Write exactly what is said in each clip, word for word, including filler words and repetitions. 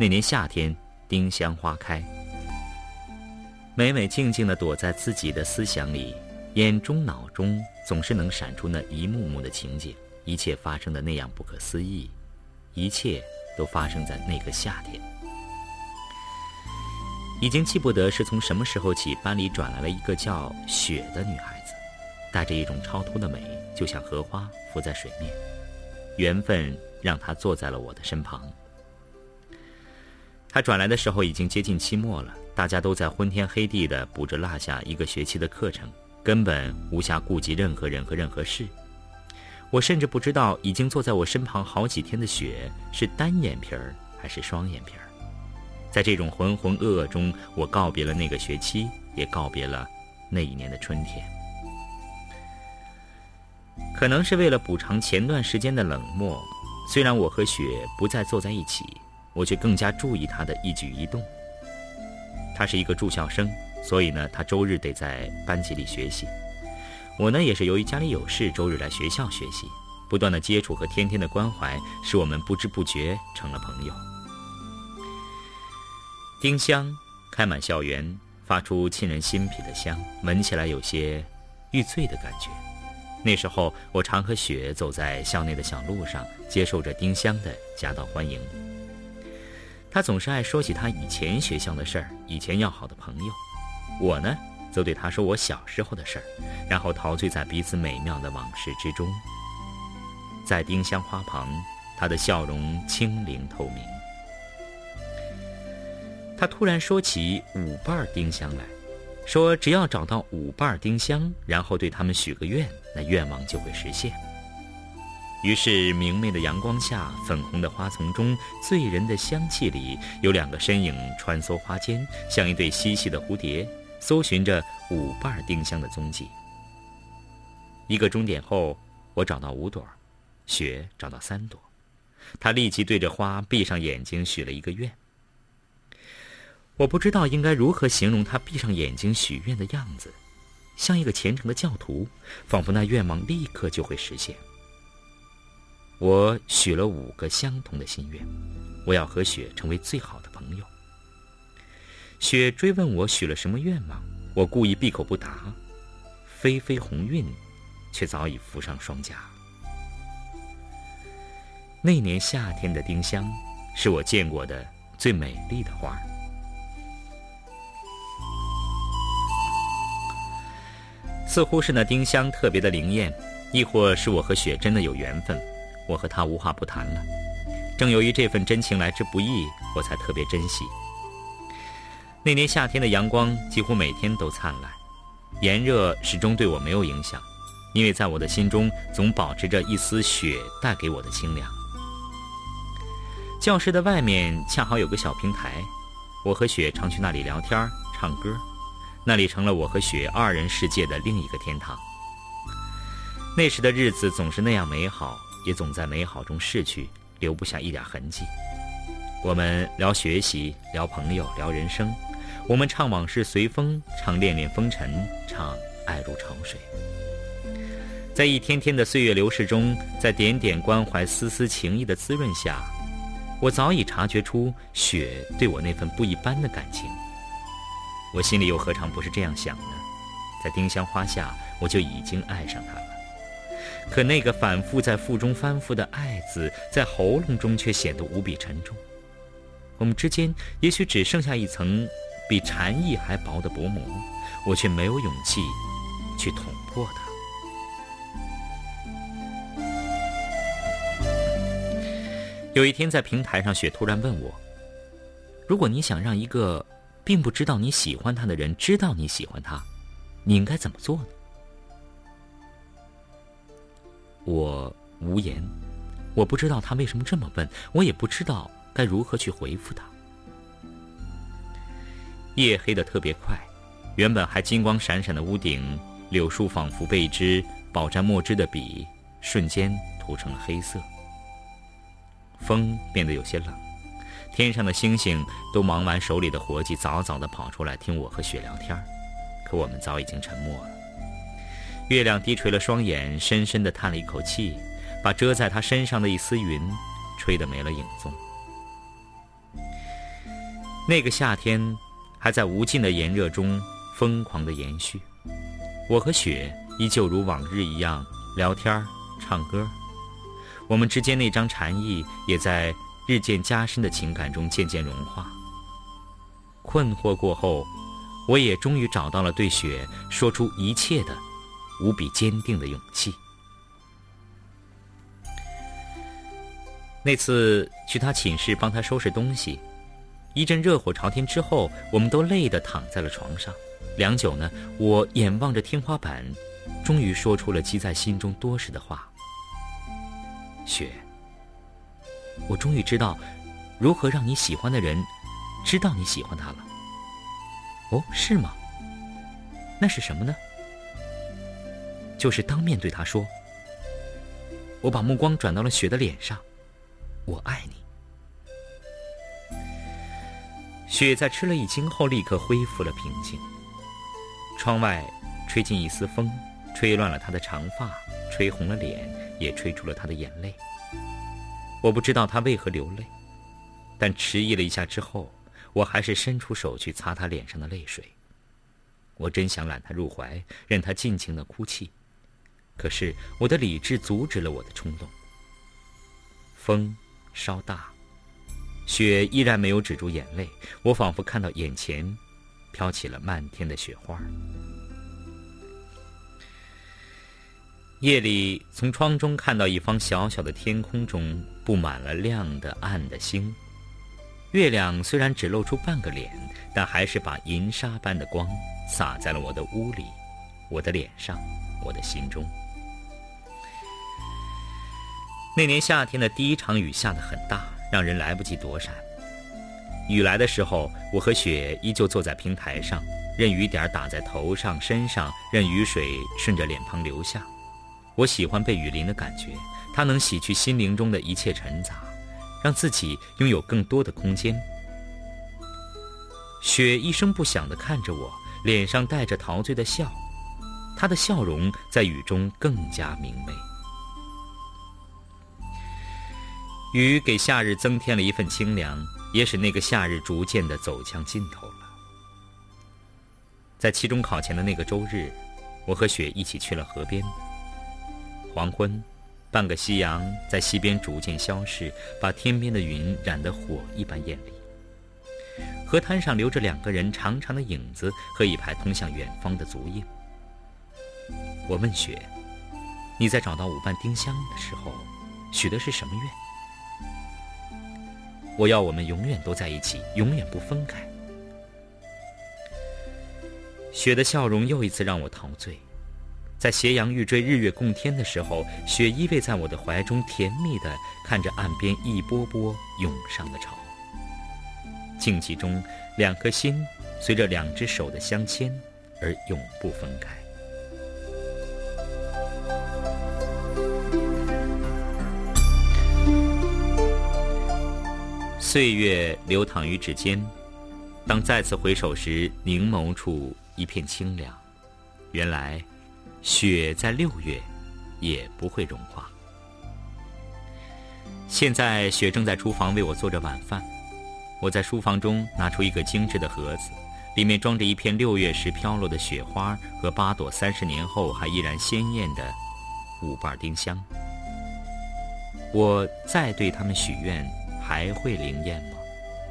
那年夏天，丁香花开。每每静静地躲在自己的思想里，眼中脑中总是能闪出那一幕幕的情景，一切发生的那样不可思议，一切都发生在那个夏天。已经记不得是从什么时候起，班里转来了一个叫雪的女孩子，带着一种超脱的美，就像荷花浮在水面。缘分让她坐在了我的身旁。她转来的时候已经接近期末了，大家都在昏天黑地地补着落下一个学期的课程，根本无暇顾及任何人和任何事。我甚至不知道已经坐在我身旁好几天的雪是单眼皮儿还是双眼皮儿。在这种浑浑噩噩中，我告别了那个学期，也告别了那一年的春天。可能是为了补偿前段时间的冷漠，虽然我和雪不再坐在一起，我却更加注意她的一举一动。她是一个住校生，所以呢，她周日得在班级里学习。我呢，也是由于家里有事，周日来学校学习。不断的接触和天天的关怀，使我们不知不觉成了朋友。丁香开满校园，发出沁人心脾的香，闻起来有些欲醉的感觉。那时候我常和雪走在校内的小路上，接受着丁香的夹道欢迎。她总是爱说起她以前学校的事儿，以前要好的朋友。我呢，则对她说我小时候的事儿，然后陶醉在彼此美妙的往事之中。在丁香花旁，她的笑容清灵透明。她突然说起五瓣丁香来，说只要找到五瓣丁香，然后对他们许个愿，那愿望就会实现。于是明媚的阳光下，粉红的花丛中，醉人的香气里，有两个身影穿梭花间，像一对嬉戏的蝴蝶，搜寻着五瓣丁香的踪迹。一个钟点后，我找到五朵，雪找到三朵。她立即对着花闭上眼睛许了一个愿。我不知道应该如何形容他闭上眼睛许愿的样子，像一个虔诚的教徒，仿佛那愿望立刻就会实现。我许了五个相同的心愿，我要和雪成为最好的朋友。雪追问我许了什么愿望，我故意闭口不答，霏霏红晕却早已浮上双颊。那年夏天的丁香，是我见过的最美丽的花。似乎是那丁香特别的灵验，亦或是我和雪真的有缘分，我和她无话不谈了。正由于这份真情来之不易，我才特别珍惜。那年夏天的阳光几乎每天都灿烂，炎热始终对我没有影响，因为在我的心中总保持着一丝雪带给我的清凉。教室的外面恰好有个小平台，我和雪常去那里聊天唱歌，那里成了我和雪二人世界的另一个天堂。那时的日子总是那样美好，也总在美好中逝去，留不下一点痕迹。我们聊学习，聊朋友，聊人生。我们唱往事随风，唱恋恋风尘，唱爱如潮水。在一天天的岁月流逝中，在点点关怀丝丝情谊的滋润下，我早已察觉出雪对我那份不一般的感情。我心里又何尝不是这样想呢？在丁香花下，我就已经爱上她了。可那个反复在腹中翻覆的爱字，在喉咙中却显得无比沉重。我们之间也许只剩下一层比蝉翼还薄的薄膜，我却没有勇气去捅破它。有一天在平台上，雪突然问我，如果你想让一个并不知道你喜欢他的人知道你喜欢他，你应该怎么做呢？我无言，我不知道他为什么这么问，我也不知道该如何去回复他。夜黑得特别快，原本还金光闪闪的屋顶，柳树仿佛被一支饱蘸墨汁的笔瞬间涂成了黑色。风变得有些冷，天上的星星都忙完手里的活计，早早地跑出来听我和雪聊天。可我们早已经沉默了。月亮低垂了双眼，深深地叹了一口气，把遮在他身上的一丝云吹得没了影踪。 那个夏天还在无尽的炎热中疯狂地延续，我和雪依旧如往日一样聊天唱歌，我们之间那张禅意也在日渐加深的情感中渐渐融化。困惑过后，我也终于找到了对雪说出一切的无比坚定的勇气。那次去他寝室帮他收拾东西，一阵热火朝天之后，我们都累得躺在了床上。良久呢，我眼望着天花板，终于说出了积在心中多时的话：雪，我终于知道如何让你喜欢的人知道你喜欢他了。哦，是吗？那是什么呢？就是当面对他说。我把目光转到了雪的脸上，我爱你。雪在吃了一惊后立刻恢复了平静。窗外吹进一丝风，吹乱了她的长发，吹红了脸，也吹出了她的眼泪。我不知道她为何流泪，但迟疑了一下之后，我还是伸出手去擦她脸上的泪水。我真想揽她入怀，任她尽情的哭泣，可是我的理智阻止了我的冲动。风稍大，雪依然没有止住眼泪，我仿佛看到眼前飘起了漫天的雪花。夜里从窗中看到一方小小的天空中布满了亮的暗的星，月亮虽然只露出半个脸，但还是把银沙般的光洒在了我的屋里，我的脸上，我的心中。那年夏天的第一场雨下得很大，让人来不及躲闪。雨来的时候，我和雪依旧坐在平台上，任雨点打在头上身上，任雨水顺着脸庞流下。我喜欢被雨淋的感觉，它能洗去心灵中的一切尘杂，让自己拥有更多的空间。雪一声不响地看着我，脸上带着陶醉的笑，她的笑容在雨中更加明媚。雨给夏日增添了一份清凉，也使那个夏日逐渐地走向尽头了。在期中考前的那个周日，我和雪一起去了河边。黄昏，半个夕阳在西边逐渐消逝，把天边的云染得火一般艳丽。河滩上留着两个人长长的影子和一排通向远方的足印。我问雪：你在找到舞伴丁香的时候许的是什么愿？我要我们永远都在一起，永远不分开。雪的笑容又一次让我陶醉。在斜阳欲坠日月共天的时候，雪依偎在我的怀中，甜蜜地看着岸边一波波涌上的潮。静寂中，两颗心随着两只手的相牵而永不分开。岁月流淌于指尖，当再次回首时，凝眸处一片清凉。原来雪在六月也不会融化。现在雪正在厨房为我做着晚饭，我在书房中拿出一个精致的盒子，里面装着一片六月时飘落的雪花和八朵三十年后还依然鲜艳的五瓣丁香。我再对它们许愿，还会灵验吗？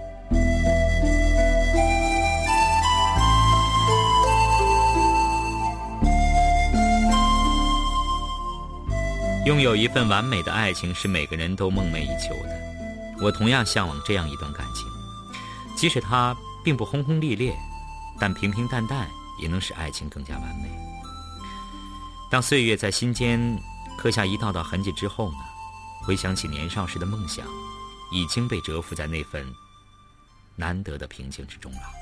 拥有一份完美的爱情是每个人都梦寐以求的，我同样向往这样一段感情，即使它并不轰轰烈烈，但平平淡淡也能使爱情更加完美。当岁月在心间刻下一道道痕迹之后呢，回想起年少时的梦想，已经被蛰伏在那份难得的平静之中了。